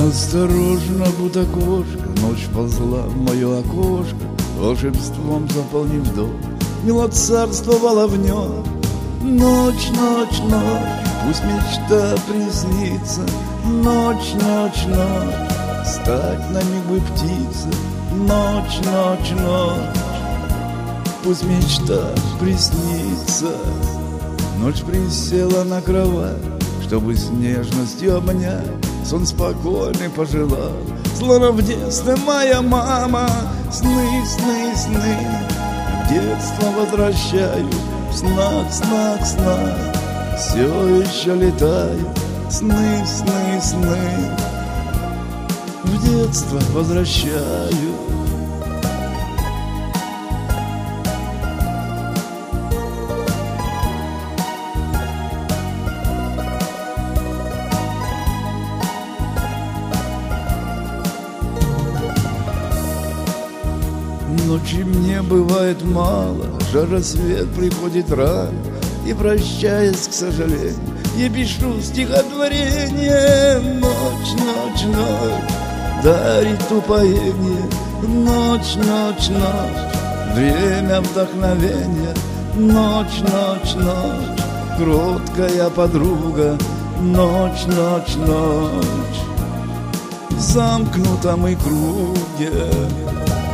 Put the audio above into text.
Осторожно, будто кошка, ночь ползла в мое окошко, волшебством заполнив дом, мило царствовала в нем. Ночь, ночь, ночь, пусть мечта приснится. Ночь, ночь, ночь, стать на миг бы птица. Ночь, ночь, ночь, пусть мечта приснится. Ночь присела на кровать, чтобы с нежностью обнять. Сон спокойный пожелал, словно в детстве моя мама. Сны, сны, сны, в детство возвращаю. В снах, снах, снах, все еще летаю. Сны, сны, сны, в детство возвращаю. Ночи мне бывает мало, жар рассвет приходит рано, и, прощаясь, к сожалению, я пишу стихотворение. Ночь, ночь, ночь, дарит упоение. Ночь, ночь, ночь, время вдохновения. Ночь, ночь, ночь, кроткая подруга. Ночь, ночь, ночь, в замкнутом и круге.